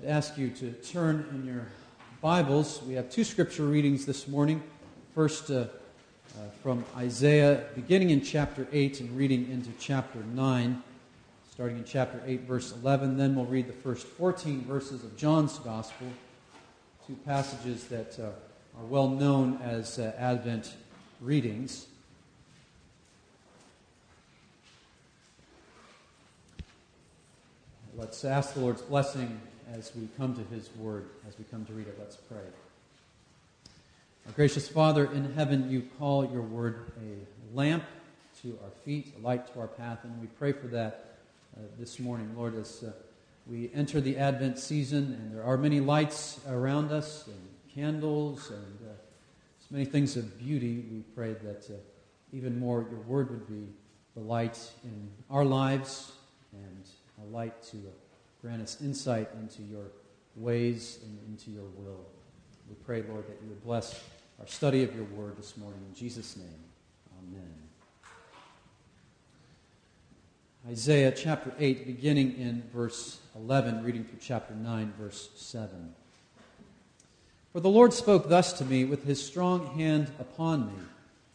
I'd ask you to turn in your Bibles. We have two scripture readings this morning. First, from Isaiah, beginning in chapter 8 and reading into chapter 9, starting in chapter 8, verse 11. Then we'll read the first 14 verses of John's Gospel, two passages that are well known as Advent readings. Let's ask the Lord's blessing as we come to His Word, as we come to read it. Let's pray. Our gracious Father in heaven, you call your Word a lamp to our feet, a light to our path, and we pray for that this morning, Lord, as we enter the Advent season, and there are many lights around us, and candles, and so many things of beauty. We pray that even more your Word would be the light in our lives, and a light to grant us insight into your ways and into your will. We pray, Lord, that you would bless our study of your word this morning. In Jesus' name, amen. Isaiah chapter 8, beginning in verse 11, reading through chapter 9, verse 7. For the Lord spoke thus to me with his strong hand upon me,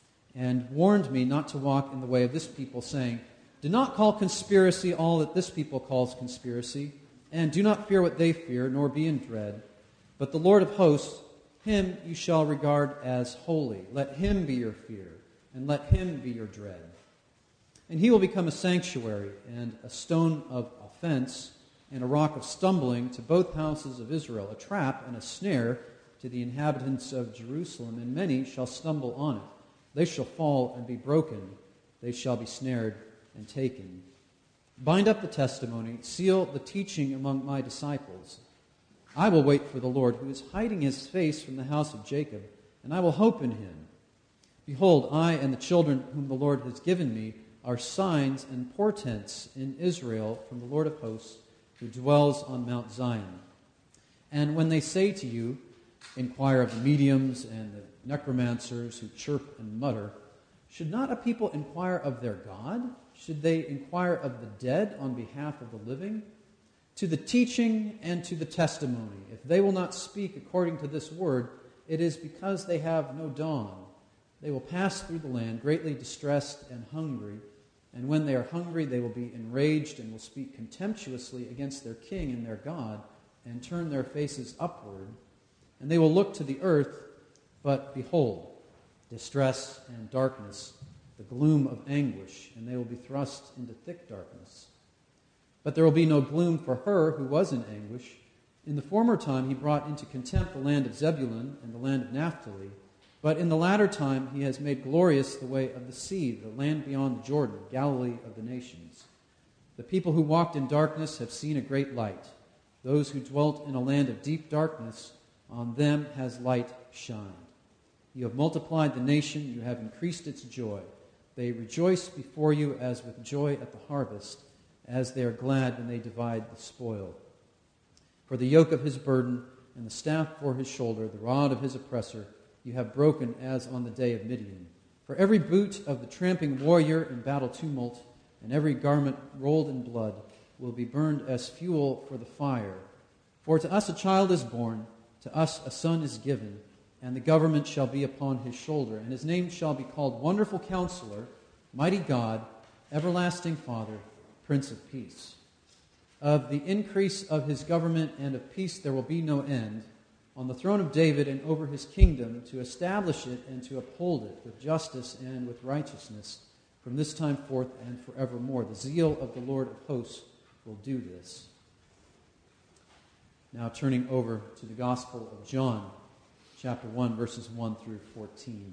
and warned me not to walk in the way of this people, saying, do not call conspiracy all that this people calls conspiracy, and do not fear what they fear, nor be in dread. But the Lord of hosts, him you shall regard as holy. Let him be your fear, and let him be your dread. And he will become a sanctuary, and a stone of offense, and a rock of stumbling to both houses of Israel, a trap and a snare to the inhabitants of Jerusalem, and many shall stumble on it. They shall fall and be broken. They shall be snared and taken. Bind up the testimony, seal the teaching among my disciples. I will wait for the Lord, who is hiding his face from the house of Jacob, and I will hope in him. Behold, I and the children whom the Lord has given me are signs and portents in Israel from the Lord of hosts, who dwells on Mount Zion. And when they say to you, inquire of the mediums and the necromancers who chirp and mutter, should not a people inquire of their God? Should they inquire of the dead on behalf of the living? To the teaching and to the testimony. If they will not speak according to this word, it is because they have no dawn. They will pass through the land, greatly distressed and hungry. And when they are hungry, they will be enraged and will speak contemptuously against their king and their God, and turn their faces upward. And they will look to the earth, but behold, distress and darkness, the gloom of anguish, and they will be thrust into thick darkness. But there will be no gloom for her who was in anguish. In the former time he brought into contempt the land of Zebulun and the land of Naphtali, but in the latter time he has made glorious the way of the sea, the land beyond the Jordan, Galilee of the nations. The people who walked in darkness have seen a great light. Those who dwelt in a land of deep darkness, on them has light shined. You have multiplied the nation, you have increased its joy. They rejoice before you as with joy at the harvest, as they are glad when they divide the spoil. For the yoke of his burden and the staff for his shoulder, the rod of his oppressor, you have broken as on the day of Midian. For every boot of the tramping warrior in battle tumult, and every garment rolled in blood, will be burned as fuel for the fire. For to us a child is born, to us a son is given, and the government shall be upon his shoulder, and his name shall be called Wonderful Counselor, Mighty God, Everlasting Father, Prince of Peace. Of the increase of his government and of peace there will be no end, on the throne of David and over his kingdom, to establish it and to uphold it with justice and with righteousness from this time forth and forevermore. The zeal of the Lord of hosts will do this. Now turning over to the Gospel of John, chapter 1, verses 1 through 14.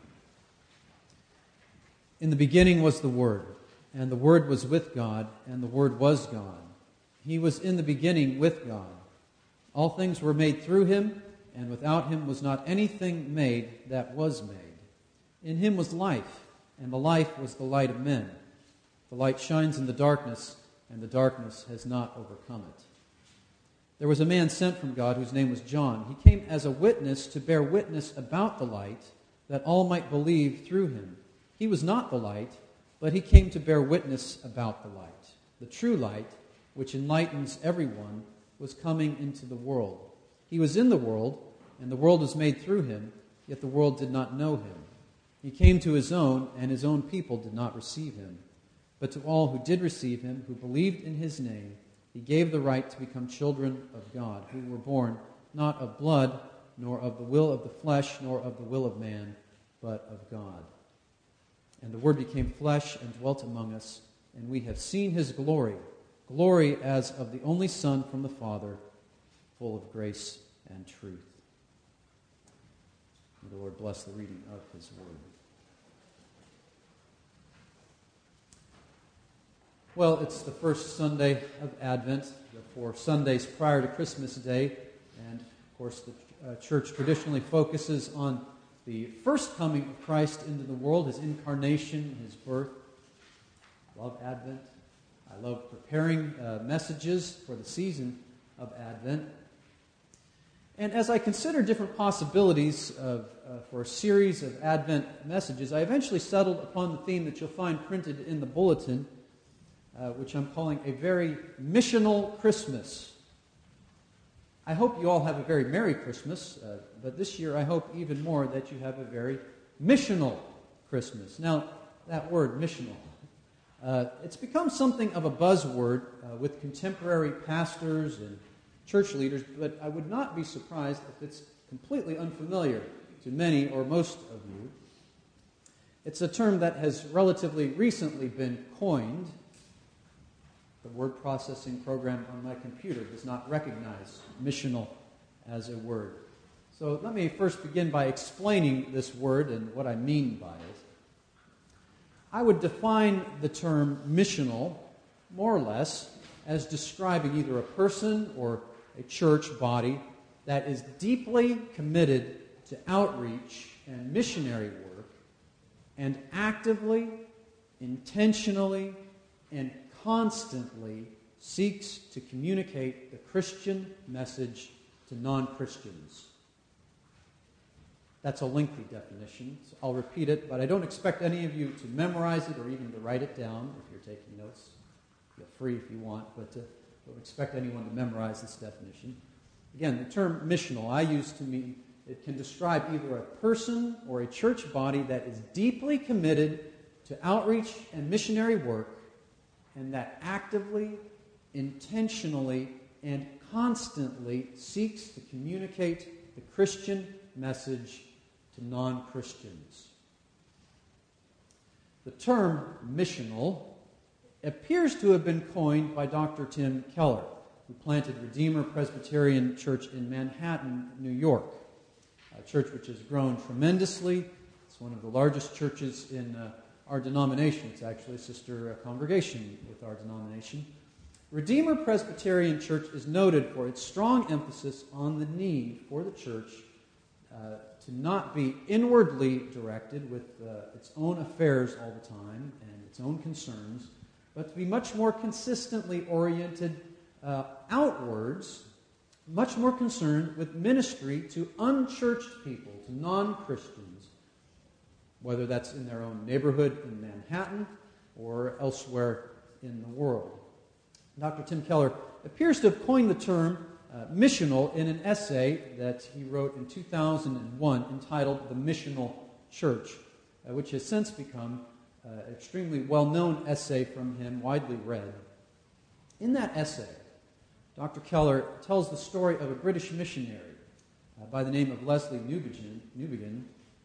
In the beginning was the Word, and the Word was with God, and the Word was God. He was in the beginning with God. All things were made through him, and without him was not anything made that was made. In him was life, and the life was the light of men. The light shines in the darkness, and the darkness has not overcome it. There was a man sent from God whose name was John. He came as a witness to bear witness about the light, that all might believe through him. He was not the light, but he came to bear witness about the light, the true light, which enlightens everyone was coming into the world. He was in the world, and the world was made through him, yet the world did not know him. He came to his own, and his own people did not receive him. But to all who did receive him, who believed in his name, he gave the right to become children of God, who were born not of blood, nor of the will of the flesh, nor of the will of man, but of God. And the Word became flesh and dwelt among us, and we have seen his glory, glory as of the only Son from the Father, full of grace and truth. May the Lord bless the reading of his Word. Well, it's the first Sunday of Advent, the 4 Sundays prior to Christmas Day, and of course the church traditionally focuses on the first coming of Christ into the world, his incarnation, his birth. I love Advent. I love preparing messages for the season of Advent. And as I consider different possibilities for a series of Advent messages, I eventually settled upon the theme that you'll find printed in the bulletin, which I'm calling a very missional Christmas. I hope you all have a very Merry Christmas, but this year I hope even more that you have a very missional Christmas. Now, that word, missional, it's become something of a buzzword with contemporary pastors and church leaders, but I would not be surprised if it's completely unfamiliar to many or most of you. It's a term that has relatively recently been coined. The word processing program on my computer does not recognize missional as a word. So let me first begin by explaining this word and what I mean by it. I would define the term missional, more or less, as describing either a person or a church body that is deeply committed to outreach and missionary work and actively, intentionally, and constantly seeks to communicate the Christian message to non-Christians. That's a lengthy definition, so I'll repeat it, but I don't expect any of you to memorize it or even to write it down. If you're taking notes, feel free if you want, but don't expect anyone to memorize this definition. Again, the term missional I use to mean it can describe either a person or a church body that is deeply committed to outreach and missionary work and that actively, intentionally, and constantly seeks to communicate the Christian message to non-Christians. The term missional appears to have been coined by Dr. Tim Keller, who planted Redeemer Presbyterian Church in Manhattan, New York, a church which has grown tremendously. It's one of the largest churches in our denomination. It's actually a sister congregation with our denomination. Redeemer Presbyterian Church is noted for its strong emphasis on the need for the church to not be inwardly directed with its own affairs all the time and its own concerns, but to be much more consistently oriented outwards, much more concerned with ministry to unchurched people, to non-Christians, whether that's in their own neighborhood in Manhattan or elsewhere in the world. Dr. Tim Keller appears to have coined the term missional in an essay that he wrote in 2001 entitled The Missional Church, which has since become an extremely well-known essay from him, widely read. In that essay, Dr. Keller tells the story of a British missionary by the name of Leslie Newbigin,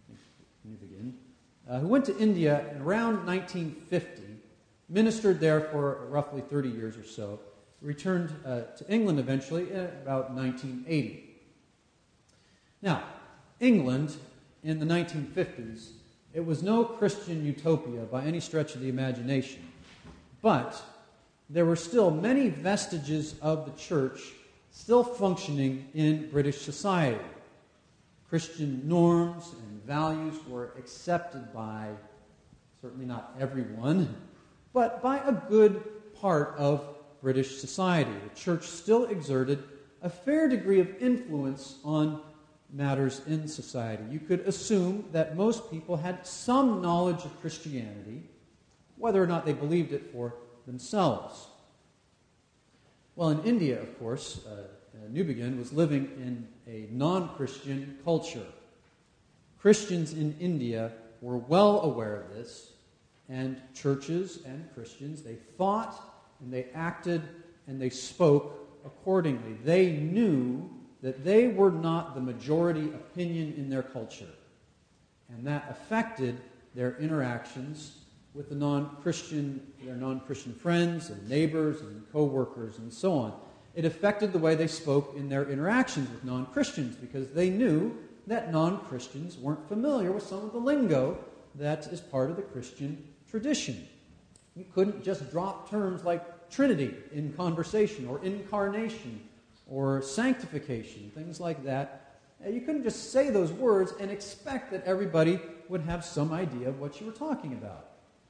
who went to India in around 1950, ministered there for roughly 30 years or so, returned to England eventually in about 1980. Now, England in the 1950s, it was no Christian utopia by any stretch of the imagination, but there were still many vestiges of the church still functioning in British society. Christian norms and values were accepted by, certainly not everyone, but by a good part of British society. The church still exerted a fair degree of influence on matters in society. You could assume that most people had some knowledge of Christianity, whether or not they believed it for themselves. Well, in India, of course, Newbigin was living in a non-Christian culture. Christians in India were well aware of this, and churches and Christians, they thought and they acted and they spoke accordingly. They knew that they were not the majority opinion in their culture, and that affected their interactions with their non-Christian friends and neighbors and co-workers and so on. It affected the way they spoke in their interactions with non-Christians because they knew that non-Christians weren't familiar with some of the lingo that is part of the Christian tradition. You couldn't just drop terms like Trinity in conversation, or incarnation, or sanctification, things like that. You couldn't just say those words and expect that everybody would have some idea of what you were talking about.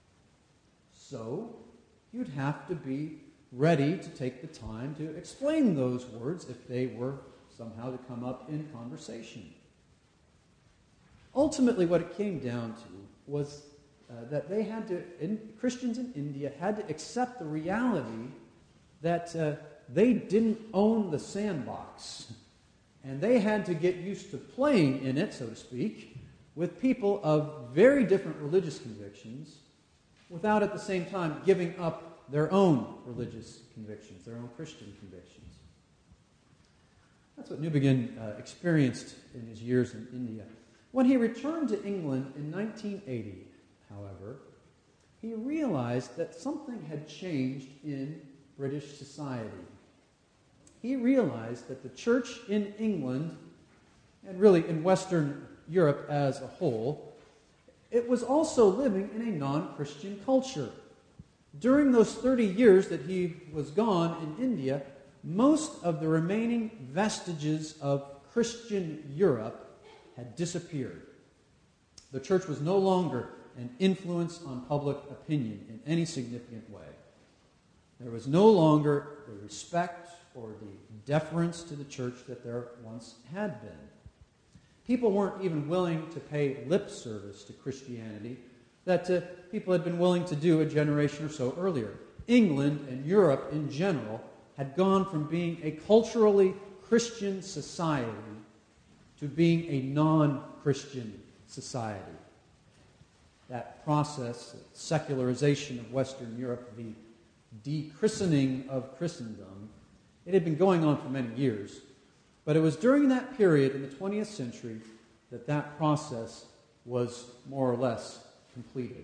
So, you'd have to be ready to take the time to explain those words if they were somehow to come up in conversation. Ultimately, what it came down to was that they had to, Christians in India had to accept the reality that they didn't own the sandbox. And they had to get used to playing in it, so to speak, with people of very different religious convictions, without at the same time giving up their own religious convictions, their own Christian convictions. That's what Newbigin experienced in his years in India. When he returned to England in 1980, however, he realized that something had changed in British society. He realized that the church in England, and really in Western Europe as a whole, it was also living in a non-Christian culture. During those 30 years that he was gone in India, most of the remaining vestiges of Christian Europe had disappeared. The church was no longer an influence on public opinion in any significant way. There was no longer the respect or the deference to the church that there once had been. People weren't even willing to pay lip service to Christianity that people had been willing to do a generation or so earlier. England and Europe in general had gone from being a culturally Christian society to being a non-Christian society. That process, secularization of Western Europe, the dechristening of Christendom, it had been going on for many years. But it was during that period in the 20th century that that process was more or less completed.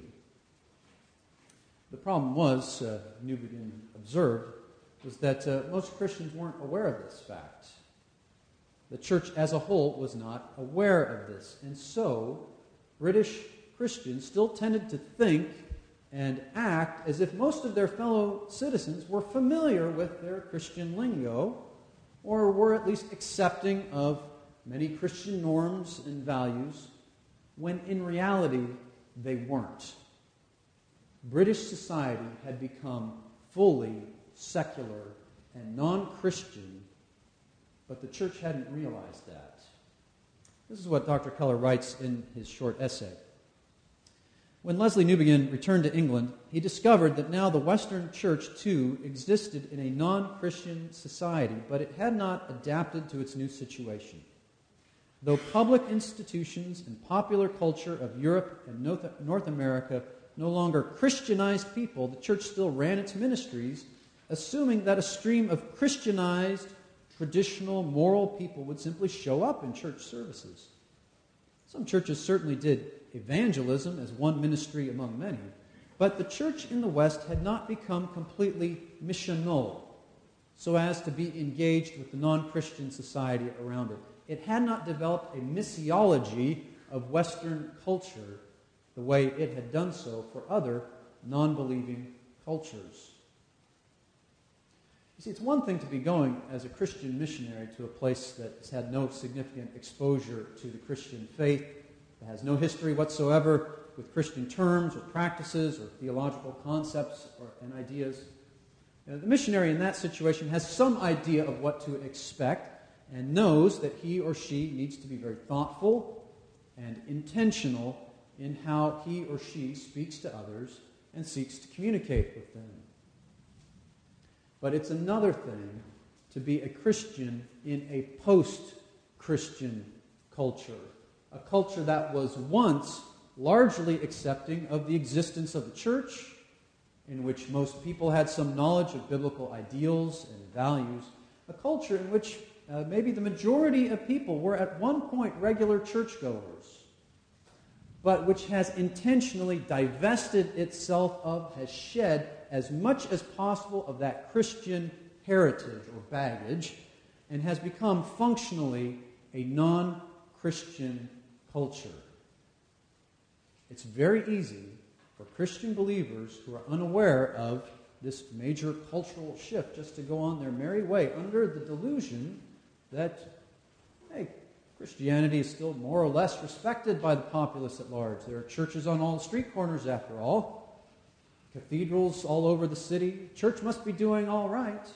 The problem was, Newbigin observed, was that most Christians weren't aware of this fact. The church as a whole was not aware of this. And so, British Christians still tended to think and act as if most of their fellow citizens were familiar with their Christian lingo, or were at least accepting of many Christian norms and values, when in reality they weren't. British society had become fully secular and non-Christian, but the church hadn't realized that. This is what Dr. Keller writes in his short essay. When Leslie Newbigin returned to England, he discovered that now the Western Church, too, existed in a non-Christian society, but it had not adapted to its new situation. Though public institutions and popular culture of Europe and North America no longer Christianized people, the church still ran its ministries, assuming that a stream of Christianized, traditional, moral people would simply show up in church services. Some churches certainly did evangelism as one ministry among many, but the church in the West had not become completely missional, so as to be engaged with the non-Christian society around it. It had not developed a missiology of Western culture the way it had done so for other non-believing cultures. You see, it's one thing to be going as a Christian missionary to a place that's had no significant exposure to the Christian faith, that has no history whatsoever with Christian terms or practices or theological concepts and ideas. The missionary in that situation has some idea of what to expect and knows that he or she needs to be very thoughtful and intentional in how he or she speaks to others and seeks to communicate with them. But it's another thing to be a Christian in a post-Christian culture, a culture that was once largely accepting of the existence of the church, in which most people had some knowledge of biblical ideals and values, a culture in which maybe the majority of people were at one point regular churchgoers, but which has intentionally divested itself of, has shed as much as possible of that Christian heritage or baggage, and has become functionally a non-Christian culture. It's very easy for Christian believers who are unaware of this major cultural shift just to go on their merry way under the delusion that, hey, Christianity is still more or less respected by the populace at large. There are churches on all the street corners, after all. Cathedrals all over the city. Church must be doing all right.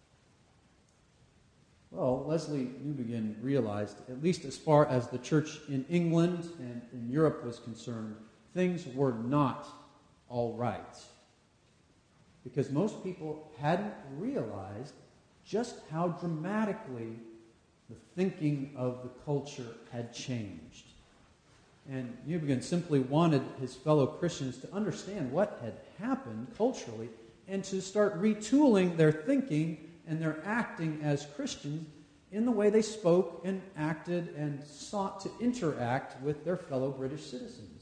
Well, Lesslie Newbigin realized, at least as far as the church in England and in Europe was concerned, things were not all right. Because most people hadn't realized just how dramatically the thinking of the culture had changed. And Newbigin simply wanted his fellow Christians to understand what had happened culturally and to start retooling their thinking and their acting as Christians in the way they spoke and acted and sought to interact with their fellow British citizens.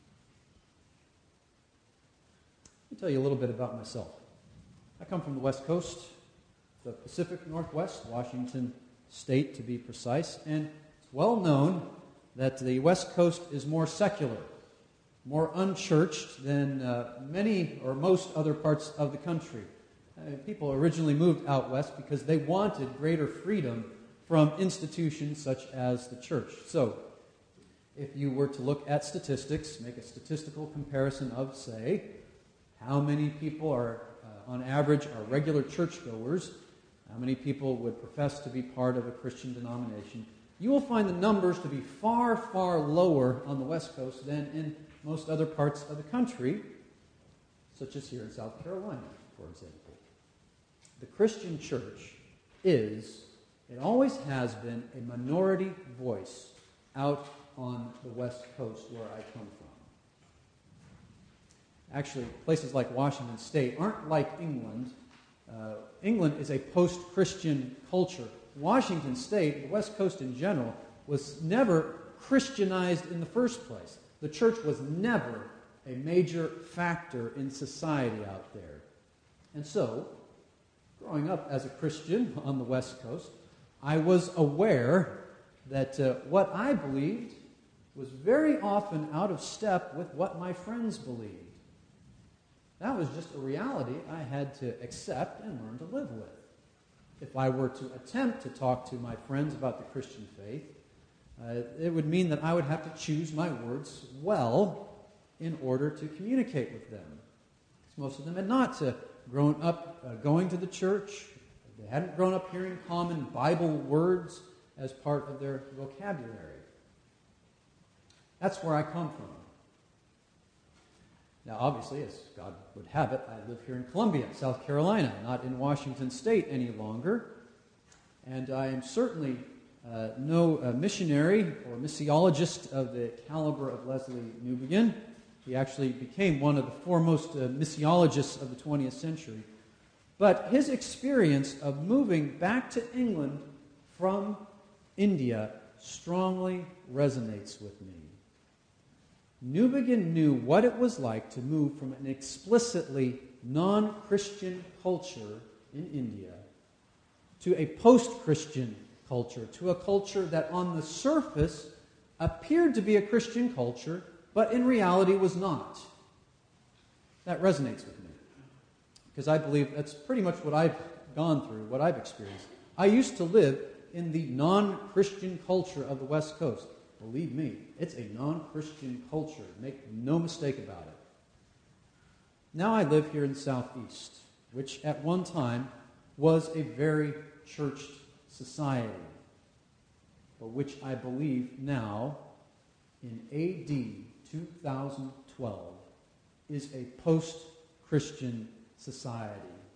Let me tell you a little bit about myself. I come from the West Coast, the Pacific Northwest, Washington State to be precise, and it's well known that the West Coast is more secular, more unchurched than many or most other parts of the country. People originally moved out west because they wanted greater freedom from institutions such as the church. So, if you were to look at statistics, make a statistical comparison of, say, how many people are, on average, are regular churchgoers, how many people would profess to be part of a Christian denomination, you will find the numbers to be far, far lower on the West Coast than in most other parts of the country, such as here in South Carolina, for example. The Christian church is, it always has been, a minority voice out on the West Coast where I come from. Actually, places like Washington State aren't like England. England is a post-Christian culture. Washington State, the West Coast in general, was never Christianized in the first place. The church was never a major factor in society out there. And so, growing up as a Christian on the West Coast, I was aware that what I believed was very often out of step with what my friends believed. That was just a reality I had to accept and learn to live with. If I were to attempt to talk to my friends about the Christian faith, it would mean that I would have to choose my words well in order to communicate with them. Because most of them had not grown up going to the church. They hadn't grown up hearing common Bible words as part of their vocabulary. That's where I come from. Now, obviously, as God would have it, I live here in Columbia, South Carolina, not in Washington State any longer. And I am certainly no missionary or missiologist of the caliber of Lesslie Newbigin. He actually became one of the foremost missiologists of the 20th century. But his experience of moving back to England from India strongly resonates with me. Newbigin knew what it was like to move from an explicitly non-Christian culture in India to a post-Christian culture, to a culture that on the surface appeared to be a Christian culture, but in reality was not. That resonates with me, because I believe that's pretty much what I've gone through, what I've experienced. I used to live in the non-Christian culture of the West Coast. Believe me, it's a non-Christian culture. Make no mistake about it. Now I live here in the Southeast, which at one time was a very churched society, but which I believe now, in AD 2012, is a post-Christian society.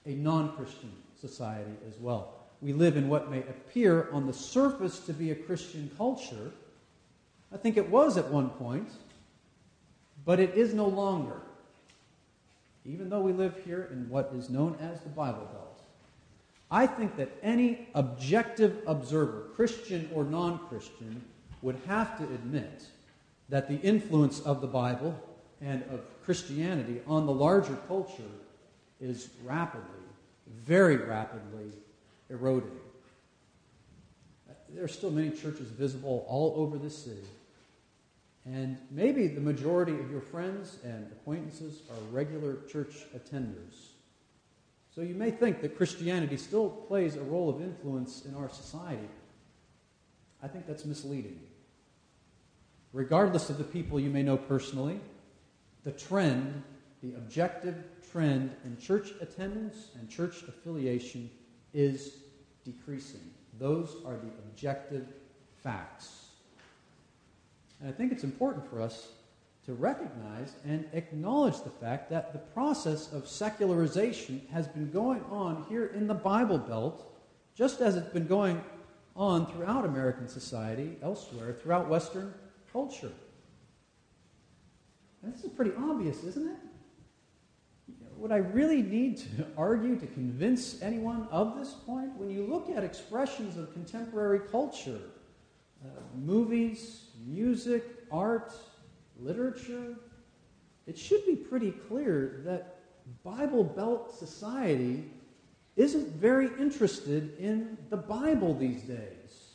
a non-Christian society as well. We live in what may appear on the surface to be a Christian culture. I think it was at one point, but it is no longer. Even though we live here in what is known as the Bible Belt, I think that any objective observer, Christian or non-Christian, would have to admit that the influence of the Bible and of Christianity on the larger culture is rapidly, very rapidly eroding. There are still many churches visible all over this city. And maybe the majority of your friends and acquaintances are regular church attenders. So you may think that Christianity still plays a role of influence in our society. I think that's misleading. Regardless of the people you may know personally, the trend, the objective trend in church attendance and church affiliation is decreasing. Those are the objective facts. And I think it's important for us to recognize and acknowledge the fact that the process of secularization has been going on here in the Bible Belt, just as it's been going on throughout American society, elsewhere, throughout Western culture. And this is pretty obvious, isn't it? Would I really need to argue to convince anyone of this point? When you look at expressions of contemporary culture, movies, music, art, literature, it should be pretty clear that Bible Belt society isn't very interested in the Bible these days.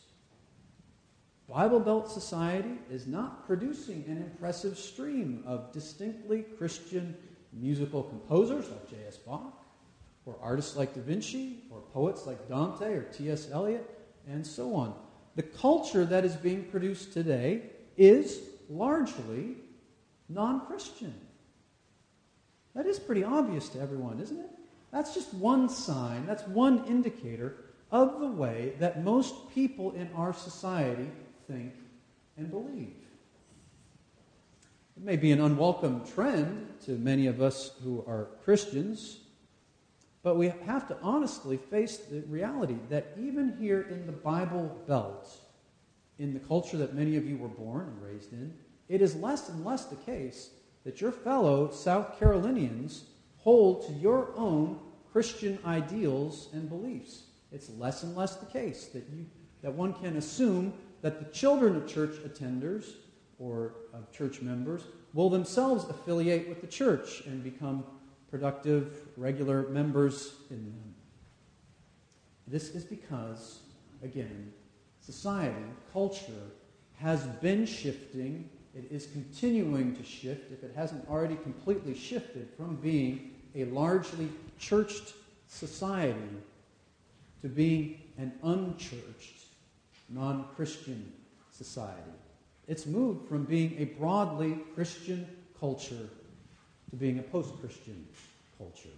Bible Belt society is not producing an impressive stream of distinctly Christian musical composers like J.S. Bach, or artists like Da Vinci, or poets like Dante or T.S. Eliot, and so on. The culture that is being produced today is largely non-Christian. That is pretty obvious to everyone, isn't it? That's just one sign, that's one indicator of the way that most people in our society think and believe. It may be an unwelcome trend to many of us who are Christians, but we have to honestly face the reality that even here in the Bible Belt, in the culture that many of you were born and raised in, it is less and less the case that your fellow South Carolinians hold to your own Christian ideals and beliefs. It's less and less the case that one can assume that the children of church attenders or of church members will themselves affiliate with the church and become productive, regular members in them. This is because, again, society, culture, has been shifting. It is continuing to shift, if it hasn't already completely shifted, from being a largely churched society to being an unchurched, non-Christian society. It's moved from being a broadly Christian culture to being a post-Christian culture.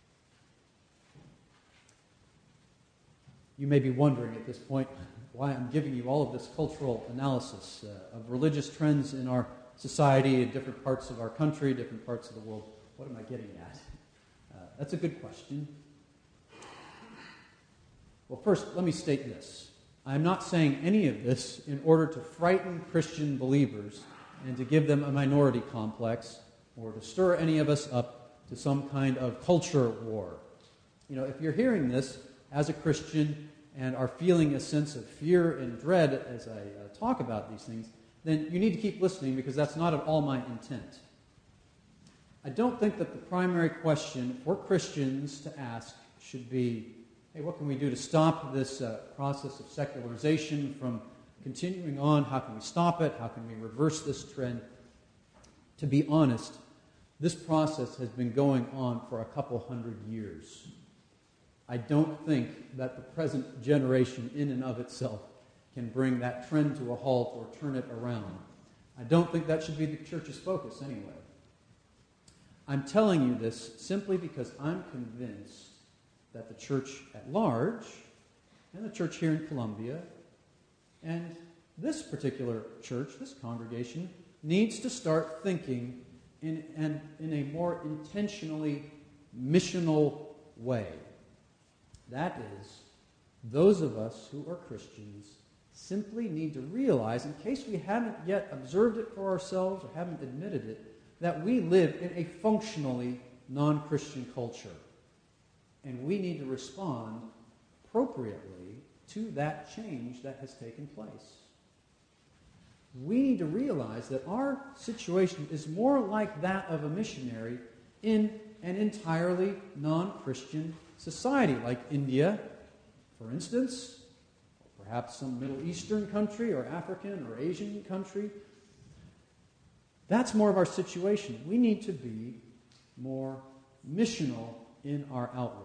You may be wondering at this point why I'm giving you all of this cultural analysis of religious trends in our society in different parts of our country, different parts of the world. What am I getting at? That's a good question. Well, first, let me state this. I'm not saying any of this in order to frighten Christian believers and to give them a minority complex or to stir any of us up to some kind of culture war. You know, if you're hearing this as a Christian and are feeling a sense of fear and dread as I talk about these things, then you need to keep listening because that's not at all my intent. I don't think that the primary question for Christians to ask should be, hey, what can we do to stop this process of secularization from continuing on? How can we stop it? How can we reverse this trend? To be honest, this process has been going on for a couple hundred years. I don't think that the present generation in and of itself can bring that trend to a halt or turn it around. I don't think that should be the church's focus anyway. I'm telling you this simply because I'm convinced that the church at large, and the church here in Columbia, and this particular church, this congregation, needs to start thinking in a more intentionally missional way. That is, those of us who are Christians simply need to realize, in case we haven't yet observed it for ourselves or haven't admitted it, that we live in a functionally non-Christian culture. And we need to respond appropriately to that change that has taken place. We need to realize that our situation is more like that of a missionary in an entirely non-Christian society, like India, for instance, or perhaps some Middle Eastern country, or African or Asian country. That's more of our situation. We need to be more missional in our outlook.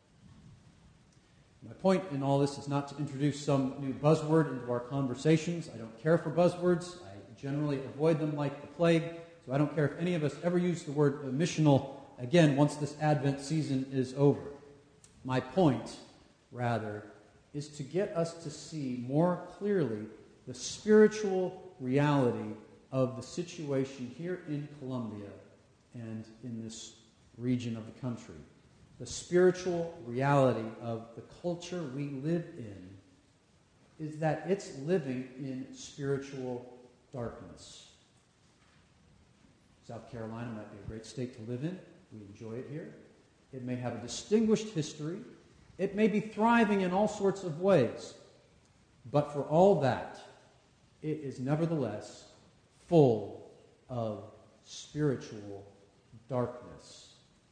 My point in all this is not to introduce some new buzzword into our conversations. I don't care for buzzwords. I generally avoid them like the plague. So I don't care if any of us ever use the word missional again once this Advent season is over. My point, rather, is to get us to see more clearly the spiritual reality of the situation here in Colombia and in this region of the country. The spiritual reality of the culture we live in is that it's living in spiritual darkness. South Carolina might be a great state to live in. We enjoy it here. It may have a distinguished history. It may be thriving in all sorts of ways. But for all that, it is nevertheless full of spiritual darkness.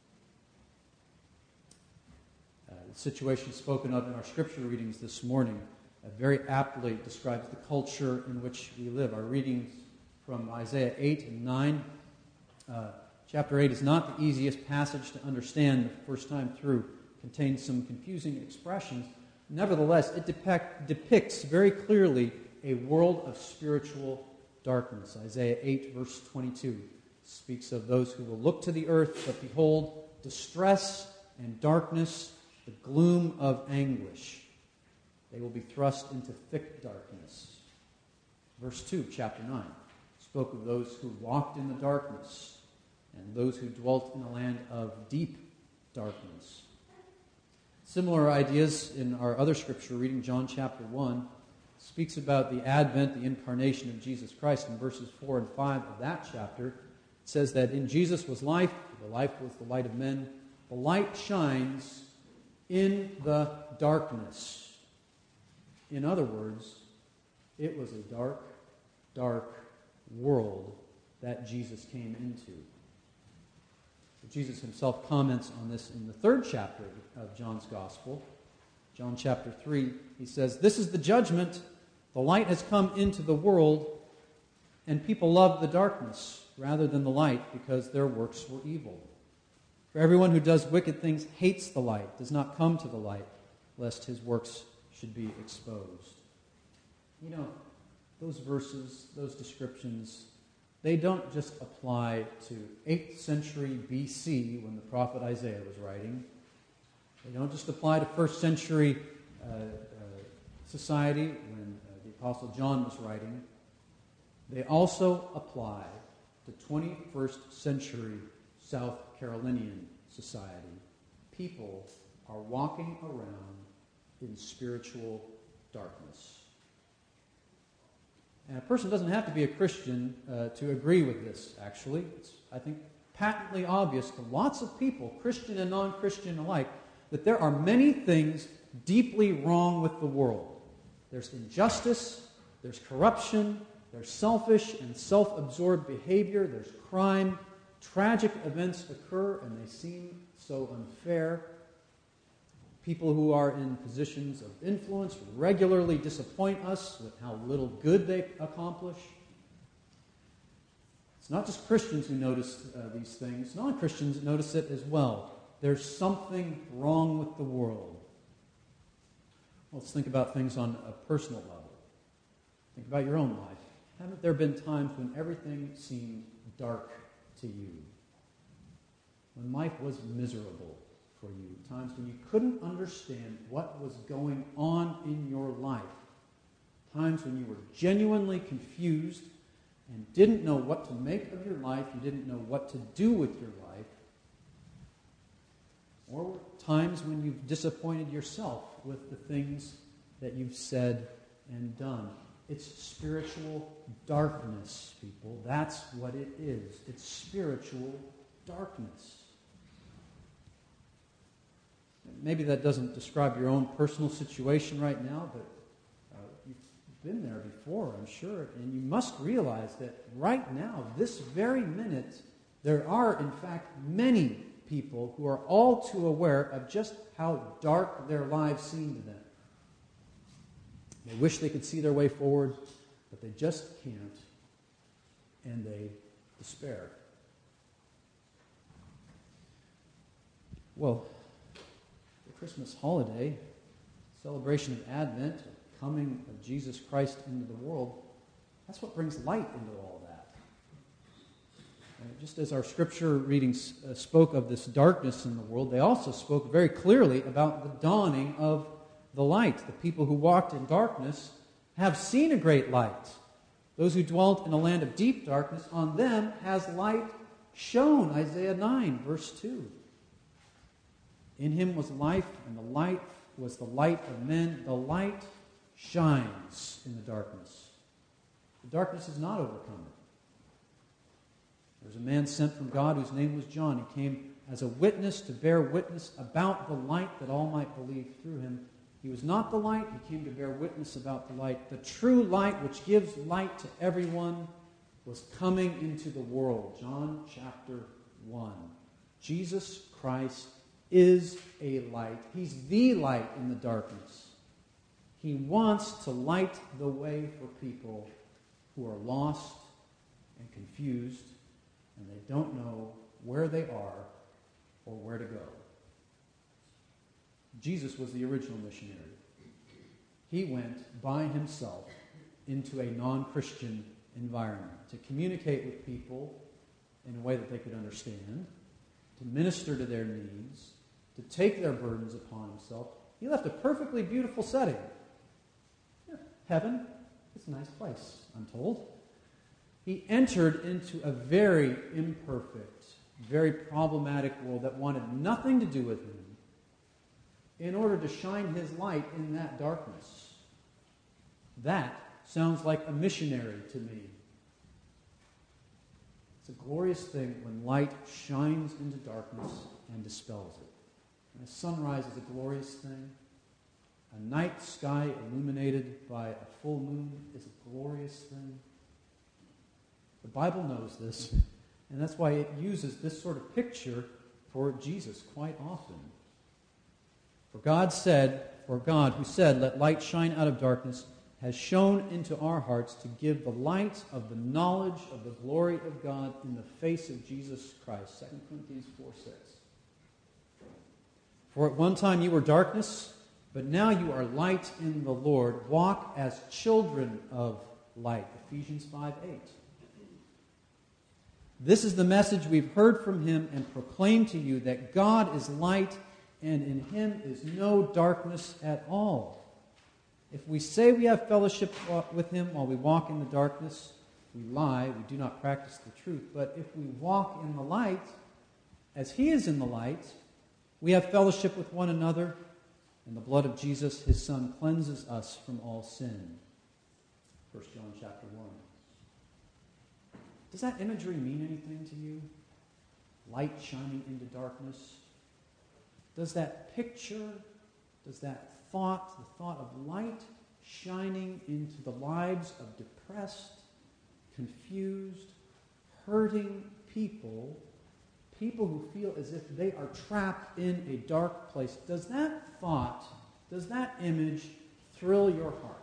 The situation spoken of in our scripture readings this morning very aptly describes the culture in which we live. Our readings from Isaiah 8 and 9. Chapter 8 is not the easiest passage to understand the first time through. It contains some confusing expressions. Nevertheless, it depicts very clearly a world of spiritual darkness. Isaiah 8, verse 22, speaks of those who will look to the earth, but behold, distress and darkness, the gloom of anguish. They will be thrust into thick darkness. Verse 2, chapter 9, spoke of those who walked in the darkness and those who dwelt in a land of deep darkness. Similar ideas in our other scripture reading, John chapter 1, speaks about the advent, the incarnation of Jesus Christ. In verses 4 and 5 of that chapter, it says that in Jesus was life, the life was the light of men. The light shines in the darkness. In other words, it was a dark, dark world that Jesus came into. Jesus himself comments on this in the 3rd chapter of John's Gospel. John chapter 3, he says, "This is the judgment. The light has come into the world, and people love the darkness rather than the light because their works were evil. For everyone who does wicked things hates the light, does not come to the light, lest his works should be exposed." You know, those verses, those descriptions, they don't just apply to 8th century BC when the prophet Isaiah was writing. They don't just apply to 1st century society when the Apostle John was writing. They also apply to 21st century South Carolinian society. People are walking around in spiritual darkness. And a person doesn't have to be a Christian to agree with this, actually. It's, I think, patently obvious to lots of people, Christian and non-Christian alike, that there are many things deeply wrong with the world. There's injustice, there's corruption, there's selfish and self-absorbed behavior, there's crime. Tragic events occur and they seem so unfair. People who are in positions of influence regularly disappoint us with how little good they accomplish. It's not just Christians who notice these things. Non-Christians notice it as well. There's something wrong with the world. Let's think about things on a personal level. Think about your own life. Haven't there been times when everything seemed dark to you? When life was miserable for you? Times when you couldn't understand what was going on in your life? Times when you were genuinely confused and didn't know what to make of your life, you didn't know what to do with your life? Or times when you've disappointed yourself with the things that you've said and done. It's spiritual darkness, people. That's what it is. It's spiritual darkness. Maybe that doesn't describe your own personal situation right now, but you've been there before, I'm sure. And you must realize that right now, this very minute, there are, in fact, many people who are all too aware of just how dark their lives seem to them. They wish they could see their way forward, but they just can't, and they despair. Well, the Christmas holiday, celebration of Advent, the coming of Jesus Christ into the world, that's what brings light into all that. Just as our scripture readings spoke of this darkness in the world, they also spoke very clearly about the dawning of the light. The people who walked in darkness have seen a great light. Those who dwelt in a land of deep darkness, on them has light shone. Isaiah 9, verse 2. In him was life, and the light was the light of men. The light shines in the darkness. The darkness has not overcome it. There was a man sent from God whose name was John. He came as a witness to bear witness about the light that all might believe through him. He was not the light. He came to bear witness about the light. The true light which gives light to everyone was coming into the world. John chapter 1. Jesus Christ is a light. He's the light in the darkness. He wants to light the way for people who are lost and confused, and they don't know where they are or where to go. Jesus was the original missionary. He went by himself into a non-Christian environment to communicate with people in a way that they could understand, to minister to their needs, to take their burdens upon himself. He left a perfectly beautiful setting. Yeah, heaven, it's a nice place, I'm told. He entered into a very imperfect, very problematic world that wanted nothing to do with him in order to shine his light in that darkness. That sounds like a missionary to me. It's a glorious thing when light shines into darkness and dispels it. And a sunrise is a glorious thing. A night sky illuminated by a full moon is a glorious thing. The Bible knows this, and that's why it uses this sort of picture for Jesus quite often. For God who said, "Let light shine out of darkness," has shone into our hearts to give the light of the knowledge of the glory of God in the face of Jesus Christ. 2 Corinthians 4:6. For at one time you were darkness, but now you are light in the Lord. Walk as children of light. Ephesians 5:8. This is the message we've heard from him and proclaim to you, that God is light, and in him is no darkness at all. If we say we have fellowship with him while we walk in the darkness, we lie, we do not practice the truth. But if we walk in the light, as he is in the light, we have fellowship with one another, and the blood of Jesus, his Son, cleanses us from all sin. 1 John chapter 1. Does that imagery mean anything to you? Light shining into darkness? Does that picture, does that thought, the thought of light shining into the lives of depressed, confused, hurting people who feel as if they are trapped in a dark place, does that thought, does that image thrill your heart?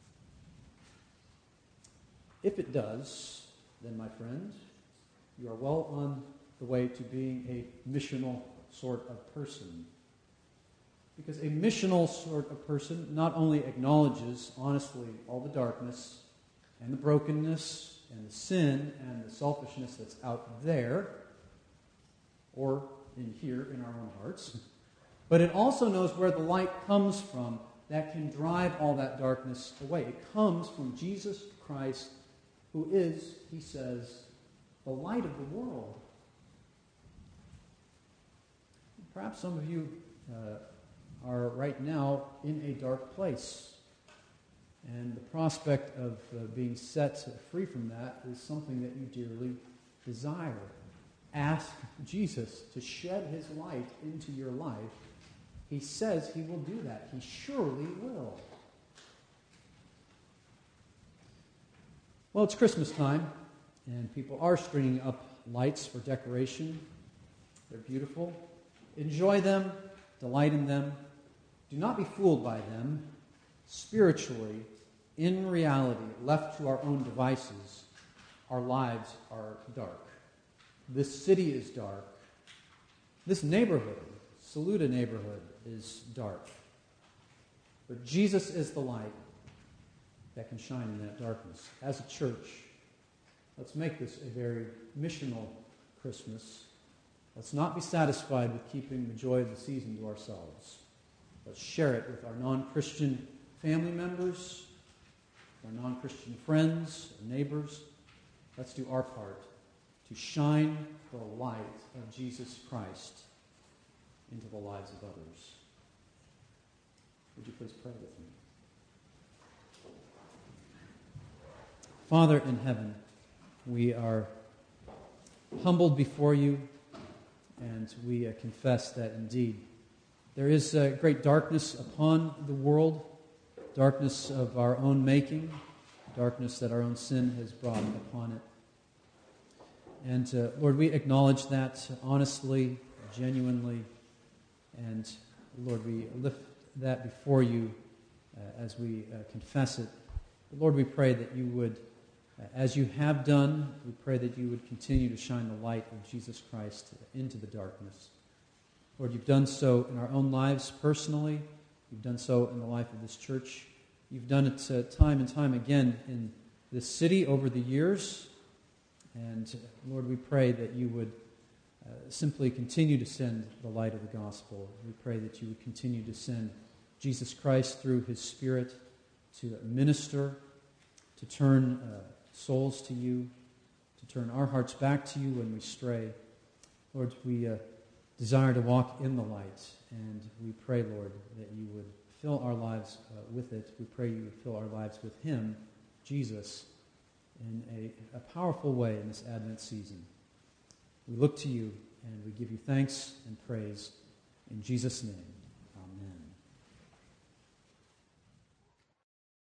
If it does, then, my friend, you are well on the way to being a missional sort of person. Because a missional sort of person not only acknowledges, honestly, all the darkness and the brokenness and the sin and the selfishness that's out there, or in here in our own hearts, but it also knows where the light comes from that can drive all that darkness away. It comes from Jesus Christ, who is, he says, the light of the world. Perhaps some of you are right now in a dark place. And the prospect of being set free from that is something that you dearly desire. Ask Jesus to shed his light into your life. He says he will do that. He surely will. Well, it's Christmas time, and people are stringing up lights for decoration. They're beautiful. Enjoy them. Delight in them. Do not be fooled by them. Spiritually, in reality, left to our own devices, our lives are dark. This city is dark. This neighborhood, Saluda neighborhood, is dark. But Jesus is the light that can shine in that darkness. As a church, let's make this a very missional Christmas. Let's not be satisfied with keeping the joy of the season to ourselves. Let's share it with our non-Christian family members, our non-Christian friends, our neighbors. Let's do our part to shine the light of Jesus Christ into the lives of others. Would you please pray with me? Father in heaven, we are humbled before you, and we confess that indeed there is great darkness upon the world, darkness of our own making, darkness that our own sin has brought upon it. And Lord, we acknowledge that honestly, genuinely, and Lord, we lift that before you as we confess it. But Lord, we pray that you would, as you have done, we pray that you would continue to shine the light of Jesus Christ into the darkness. Lord, you've done so in our own lives personally. You've done so in the life of this church. You've done it time and time again in this city over the years. And Lord, we pray that you would simply continue to send the light of the gospel. We pray that you would continue to send Jesus Christ through his Spirit to minister, to turn souls to you, to turn our hearts back to you when we stray. Lord, we desire to walk in the light, and we pray, Lord, that you would fill our lives with it. We pray you would fill our lives with him, Jesus, in a powerful way in this Advent season. We look to you, and we give you thanks and praise in Jesus' name.